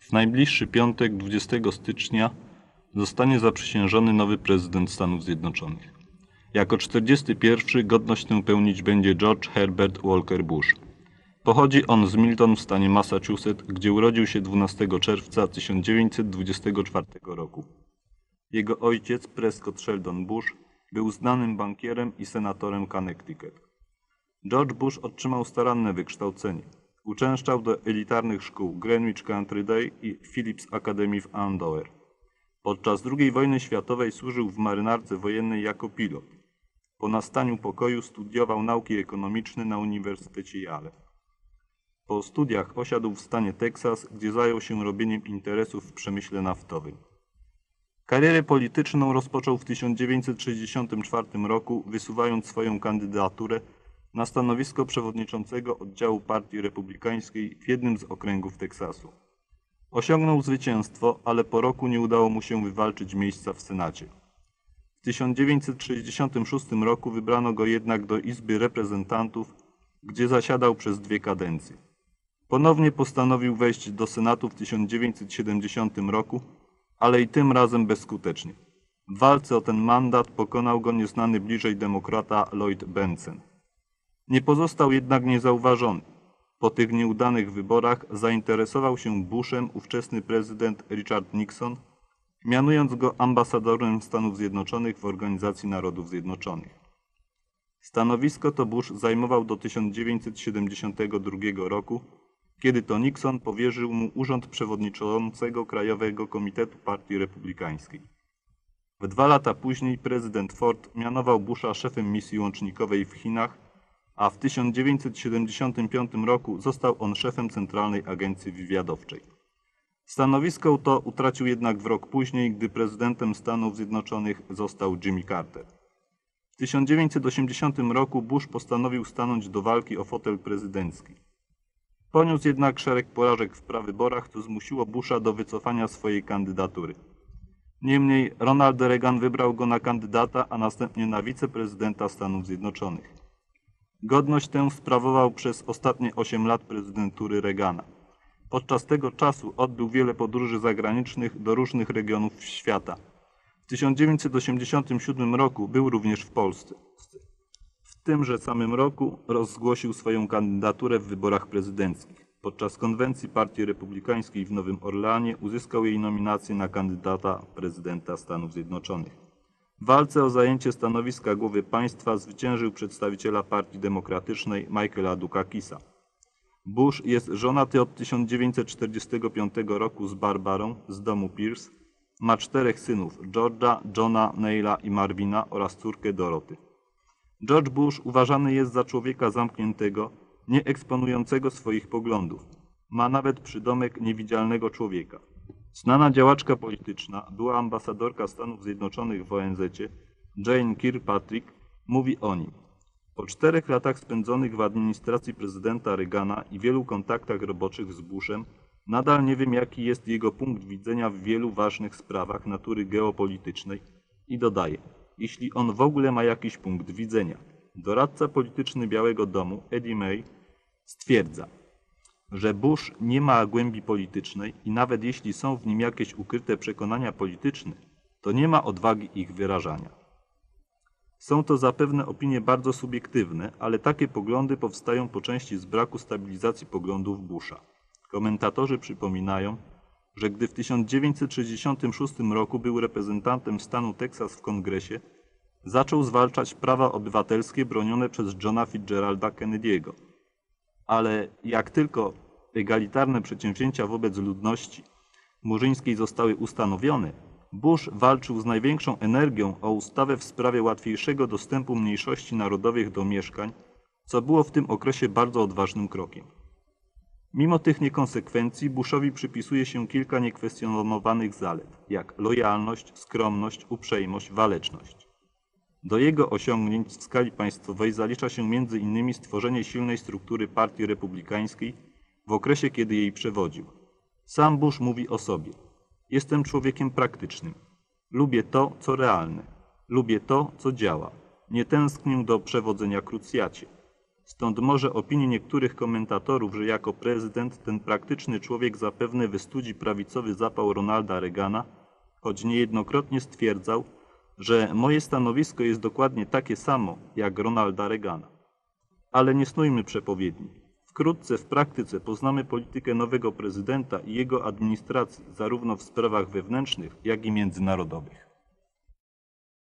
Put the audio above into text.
W najbliższy piątek, 20 stycznia, zostanie zaprzysiężony nowy prezydent Stanów Zjednoczonych. Jako 41. godność tę pełnić będzie George Herbert Walker Bush. Pochodzi on z Milton w stanie Massachusetts, gdzie urodził się 12 czerwca 1924 roku. Jego ojciec, Prescott Sheldon Bush, był znanym bankierem i senatorem Connecticut. George Bush otrzymał staranne wykształcenie. Uczęszczał do elitarnych szkół Greenwich Country Day i Phillips Academy w Andover. Podczas II wojny światowej służył w marynarce wojennej jako pilot. Po nastaniu pokoju studiował nauki ekonomiczne na Uniwersytecie Yale. Po studiach osiadł w stanie Teksas, gdzie zajął się robieniem interesów w przemyśle naftowym. Karierę polityczną rozpoczął w 1964 roku, wysuwając swoją kandydaturę na stanowisko przewodniczącego oddziału Partii Republikańskiej w jednym z okręgów Teksasu. Osiągnął zwycięstwo, ale po roku nie udało mu się wywalczyć miejsca w Senacie. W 1966 roku wybrano go jednak do Izby Reprezentantów, gdzie zasiadał przez 2 kadencje. Ponownie postanowił wejść do Senatu w 1970 roku, ale i tym razem bezskutecznie. W walce o ten mandat pokonał go nieznany bliżej demokrata Lloyd Bentsen. Nie pozostał jednak niezauważony. Po tych nieudanych wyborach zainteresował się Bushem ówczesny prezydent Richard Nixon, mianując go ambasadorem Stanów Zjednoczonych w Organizacji Narodów Zjednoczonych. Stanowisko to Bush zajmował do 1972 roku, kiedy to Nixon powierzył mu urząd przewodniczącego Krajowego Komitetu Partii Republikańskiej. W 2 lata później prezydent Ford mianował Busha szefem misji łącznikowej w Chinach, a w 1975 roku został on szefem Centralnej Agencji Wywiadowczej. Stanowisko to utracił jednak w rok później, gdy prezydentem Stanów Zjednoczonych został Jimmy Carter. W 1980 roku Bush postanowił stanąć do walki o fotel prezydencki. Poniósł jednak szereg porażek w prawyborach, co zmusiło Busha do wycofania swojej kandydatury. Niemniej Ronald Reagan wybrał go na kandydata, a następnie na wiceprezydenta Stanów Zjednoczonych. Godność tę sprawował przez ostatnie 8 lat prezydentury Reagana. Podczas tego czasu odbył wiele podróży zagranicznych do różnych regionów świata. W 1987 roku był również w Polsce. W tymże samym roku rozgłosił swoją kandydaturę w wyborach prezydenckich. Podczas konwencji Partii Republikańskiej w Nowym Orleanie uzyskał jej nominację na kandydata prezydenta Stanów Zjednoczonych. W walce o zajęcie stanowiska głowy państwa zwyciężył przedstawiciela Partii Demokratycznej Michaela Dukakisa. Bush jest żonaty od 1945 roku z Barbarą z domu Pierce. Ma 4 synów: George'a, Johna, Neila i Marvina oraz córkę Doroty. George Bush uważany jest za człowieka zamkniętego, nie eksponującego swoich poglądów. Ma nawet przydomek niewidzialnego człowieka. Znana działaczka polityczna, była ambasadorka Stanów Zjednoczonych w ONZ-cie, Jane Kirkpatrick, mówi o nim: po 4 latach spędzonych w administracji prezydenta Reagana i wielu kontaktach roboczych z Bushem, nadal nie wiem, jaki jest jego punkt widzenia w wielu ważnych sprawach natury geopolitycznej i dodaje, jeśli on w ogóle ma jakiś punkt widzenia. Doradca polityczny Białego Domu, Eddie May, stwierdza, że Bush nie ma głębi politycznej i nawet jeśli są w nim jakieś ukryte przekonania polityczne, to nie ma odwagi ich wyrażania. Są to zapewne opinie bardzo subiektywne, ale takie poglądy powstają po części z braku stabilizacji poglądów Busha. Komentatorzy przypominają, że gdy w 1966 roku był reprezentantem stanu Teksas w Kongresie, zaczął zwalczać prawa obywatelskie bronione przez Johna Fitzgeralda Kennedy'ego. Ale jak tylko egalitarne przedsięwzięcia wobec ludności murzyńskiej zostały ustanowione, Bush walczył z największą energią o ustawę w sprawie łatwiejszego dostępu mniejszości narodowych do mieszkań, co było w tym okresie bardzo odważnym krokiem. Mimo tych niekonsekwencji Bushowi przypisuje się kilka niekwestionowanych zalet, jak lojalność, skromność, uprzejmość, waleczność. Do jego osiągnięć w skali państwowej zalicza się m.in. stworzenie silnej struktury Partii Republikańskiej w okresie, kiedy jej przewodził. Sam Bush mówi o sobie: jestem człowiekiem praktycznym. Lubię to, co realne. Lubię to, co działa. Nie tęsknię do przewodzenia krucjacie. Stąd może opinii niektórych komentatorów, że jako prezydent ten praktyczny człowiek zapewne wystudzi prawicowy zapał Ronalda Reagana, choć niejednokrotnie stwierdzał, że moje stanowisko jest dokładnie takie samo jak Ronalda Reagana. Ale nie snujmy przepowiedni. Wkrótce w praktyce poznamy politykę nowego prezydenta i jego administracji, zarówno w sprawach wewnętrznych, jak i międzynarodowych.